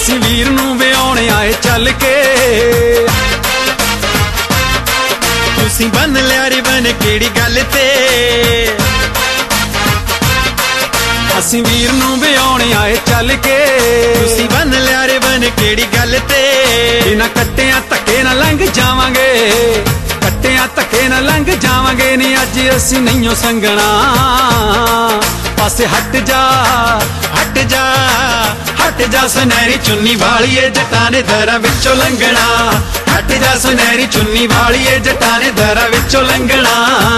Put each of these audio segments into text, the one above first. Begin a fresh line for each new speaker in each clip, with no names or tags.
ਅਸੀਂ ਵੀਰ ਨੂੰ ਵਿਆਹੁਣ ਆਏ ਚੱਲ ਕੇ।
ਤੁਸੀਂ ਬੰਨ ਲਿਆ ਰਿਬਨ ਕਿਹੜੀ ਗੱਲ ਤੇ,
ਅਸੀਂ ਵੀਰ ਨੂੰ ਵਿਆਹੁਣ ਆਏ ਚੱਲ ਕੇ।
ਤੁਸੀਂ ਬੰਨ ਲਿਆ ਰਿਬਨ ਕਿਹੜੀ ਗੱਲ ਤੇ,
ਇਹਨਾਂ ਕੱਟਿਆਂ ਧੱਕੇ ਨਾਲ ਲੰਘ ਜਾਵਾਂਗੇ, ਕੱਟਿਆਂ ਧੱਕੇ ਨਾਲ ਲੰਘ ਜਾਵਾਂਗੇ ਨੀ ਅੱਜ ਅਸੀਂ ਨਹੀਂਓ ਸੰਗਣਾ। ਪਾਸੇ ਹਟ ਜਾ
ਹਟ ਜਾ
ਹਟ ਜਾ ਸੁਨਹਿਰੀ ਚੁੰਨੀ ਵਾਲੀਏ ਜੱਟਾਂ ਨੇ ਦਰਾਂ ਵਿੱਚੋਂ ਲੰਘਣਾ। ਹਟ ਜਾ ਸੁਨਹਿਰੀ ਚੁੰਨੀ ਵਾਲੀਏ ਜੱਟਾਂ ਨੇ ਦਰਾਂ ਵਿੱਚੋਂ ਲੰਘਣਾ।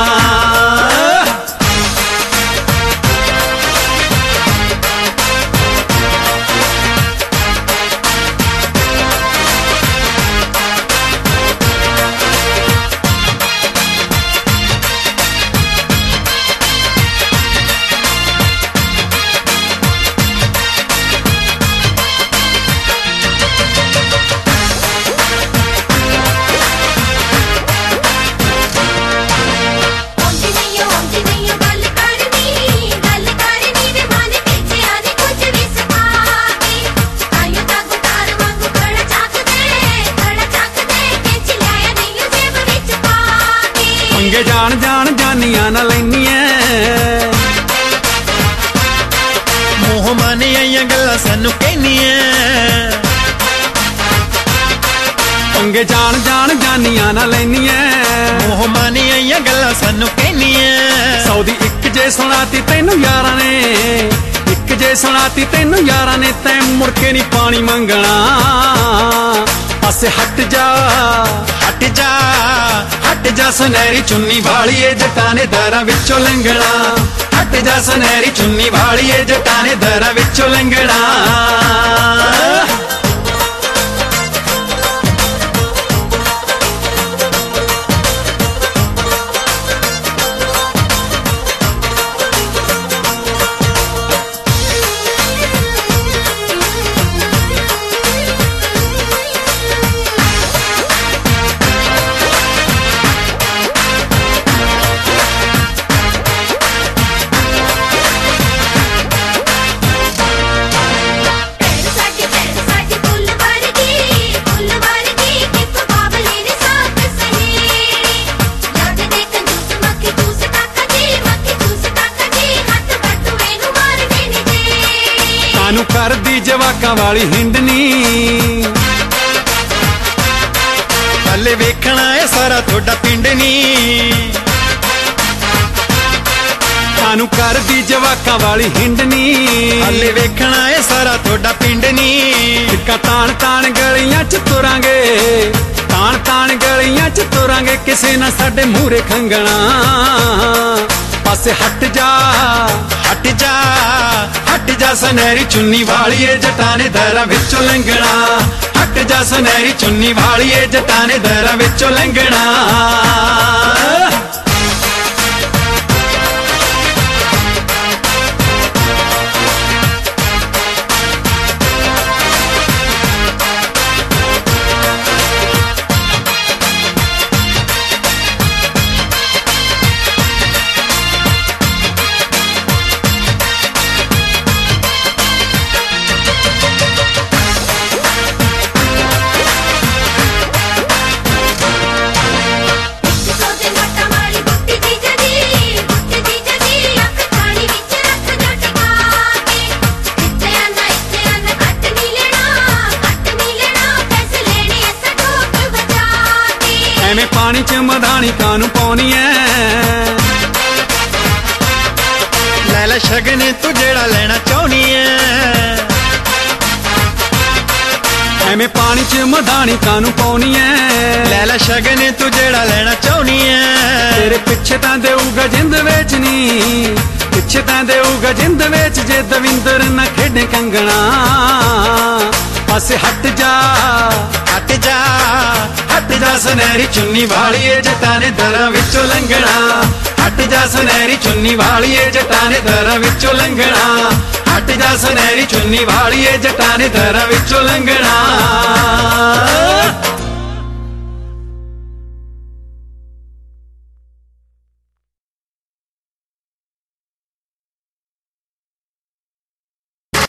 ਪੰਗੇ ਜਾਣ ਜਾਣ ਜਾਨੀਆਂ ਨਾ ਲੈਨੀਆਂ,
ਮੋਹ ਮਾਨੇ ਆਈਆਂ ਗੱਲਾਂ ਸਾਨੂੰ ਕਹਿਨੀਆਂ।
ਪੰਗੇ ਜਾਣ ਜਾਣ ਜਾਨੀਆਂ ਨਾ ਲੈਨੀਆਂ,
ਮੋਹ ਮਾਨੇ ਆਈਆਂ ਗੱਲਾਂ ਸਾਨੂੰ ਕਹਿਨੀਆਂ।
100 ਦੀ ਇੱਕ ਜੇ ਸੁਣਾਤੀ ਤੈਨੂੰ ਯਾਰਾਂ ਨੇ, ਇੱਕ ਜੇ ਸੁਣਾਤੀ ਤੈਨੂੰ ਯਾਰਾਂ ਨੇ, ਤੈਂ ਮੁੜ ਕੇ ਨਹੀਂ ਪਾਣੀ ਮੰਗਣਾ। ਪਾਸੇ ਹਟ ਜਾ
ਹਟ ਜਾ
ਹਟ ਜਾ ਸੁਨਹਿਰੀ ਚੁੰਨੀ ਵਾਲੀਏ ਜੱਟਾਂ ਨੇ ਦਰਾਂ ਵਿੱਚੋਂ ਲੰਘਣਾ। ਹਟ ਜਾ ਸੁਨਹਿਰੀ ਚੁੰਨੀ ਵਾਲੀਏ ਜੱਟਾਂ ਨੇ ਦਰਾਂ ਵਿੱਚੋਂ ਲੰਘਣਾ। ਨੂੰ ਕਰਦੀ ਜਵਾਕਾਂ ਵਾਲੀ ਹਿੰਡਨੀ,
ਹਲੇ ਵੇਖਣਾ ਏ ਸਾਰਾ ਤੁਹਾਡਾ ਪਿੰਡ ਨੀ।
ਸਾਨੂੰ ਕਰਦੀ ਜਵਾਕਾਂ ਵਾਲੀ ਹਿੰਡਨੀ,
ਹਲੇ ਵੇਖਣਾ ਏ ਸਾਰਾ ਤੁਹਾਡਾ ਪਿੰਡ ਨੀ।
ਟਿੱਕਾ ਤਾਣ ਤਾਣ ਗਲੀਆਂ ਚ ਤੁਰਾਂਗੇ, ਤਾਣ ਤਾਣ ਗਲੀਆਂ ਚ ਤੁਰਾਂਗੇ, ਕਿਸੇ ਨਾ ਸਾਡੇ ਮੂਹਰੇ ਖੰਗਣਾ। ਪਾਸੇ ਹਟ ਜਾ
ਹਟ ਜਾ
ਹਟ ਜਾ ਸੁਨਹਿਰੀ ਚੁੰਨੀ ਵਾਲੀਏ ਜੱਟਾਂ ਨੇ ਦਰਾਂ ਵਿੱਚੋਂ ਲੰਘਣਾ। ਹਟ ਜਾ ਸੁਨਹਿਰੀ ਚੁੰਨੀ ਵਾਲੀਏ ਜੱਟਾਂ ਨੇ ਦਰਾਂ ਵਿੱਚੋਂ ਲੰਘਣਾ। ਐਵੇਂ ਪਾਣੀ ਚ ਮਧਾਣੀ ਕਾਨੂੰ ਪਾਉਣੀ ਐ,
ਲੈ ਲੈ ਸ਼ਗਨ ਤੂੰ ਜਿਹੜਾ ਲੈਣਾ ਚਾਹੁੰਦੀ ਐ।
ਐਵੇਂ ਪਾਣੀ ਚ ਮਧਾਣੀ ਕਾਨੂੰ ਪਾਉਣੀ ਐ,
ਲੈ ਲੈ ਸ਼ਗਨ ਤੂੰ ਜਿਹੜਾ ਲੈਣਾ ਚਾਹੁੰਦੀ ਐ।
ਤੇਰੇ ਪਿੱਛੇ ਤਾਂ ਦੇਊਗਾ ਜਿੰਦ ਵੇਚਨੀ, ਪਿੱਛੇ ਤਾਂ ਦੇਊਗਾ ਜਿੰਦ ਵੇਚ, ਜੇ ਦਵਿੰਦਰ ਨਾ ਖੇਡੇ ਕੰਗਣਾ। ਪਾਸੇ ਹਟ ਜਾ
ਹਟ ਜਾ
ਹਟ ਜਾ ਸੁਨਹਿਰੀ ਚੁੰਨੀ ਵਾਲੀਏ ਜੱਟਾਂ ਨੇ ਦਰਾਂ ਵਿੱਚੋਂ ਲੰਘਣਾ। ਹਟ ਜਾ ਸੁਨਹਿਰੀ ਚੁੰਨੀ ਵਾਲੀਏ ਜੱਟਾਂ ਨੇ ਦਰਾਂ ਵਿੱਚੋਂ ਲੰਘਣਾ। ਹਟ ਜਾ ਸੁਨਹਿਰੀ ਚੁੰਨੀ ਵਾਲੀਏ ਜੱਟਾਂ ਨੇ ਦਰਾਂ ਵਿੱਚੋਂ ਲੰਘਣਾ।